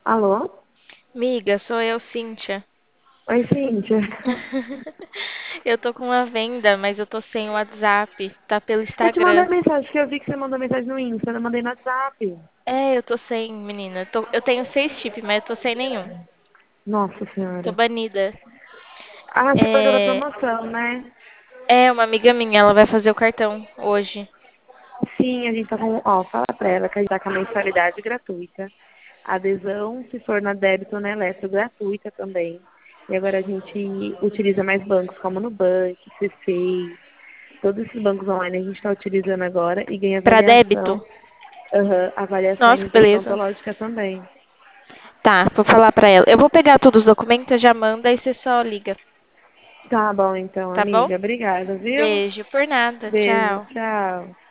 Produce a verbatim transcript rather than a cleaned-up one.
Alô? Miga, sou eu, Cíntia. Oi, Cíntia. Eu tô com uma venda, mas eu tô sem o WhatsApp. Tá pelo Eu te mandei Instagram. mensagem, que eu vi que você mandou mensagem no Insta, eu mandei no WhatsApp. É, eu tô sem, menina. Tô- eu tenho seis chips, mas eu tô sem nenhum. Nossa Tô Senhora. banida. Ah, você pegou da É, promoção, né? é uma amiga minha, ela vai fazer o cartão hoje. Sim, a gente tá com... Ó, fala pra ela que a gente tá com a mensalidade gratuita. Adesão, se for na débito ou na eletro, gratuita também. E agora a gente utiliza mais bancos como Nubank, C seis. Todos esses bancos online a gente está utilizando agora e ganha Pra débito? avaliação. Aham, avaliação e Nossa, limpeza beleza. odontológica também. Tá, vou falar pra ela. Eu vou pegar todos os documentos, já manda e você só liga, Tá bom então, tá bom? amiga. Obrigada, viu? Beijo, por nada. Beijo, Tchau. tchau.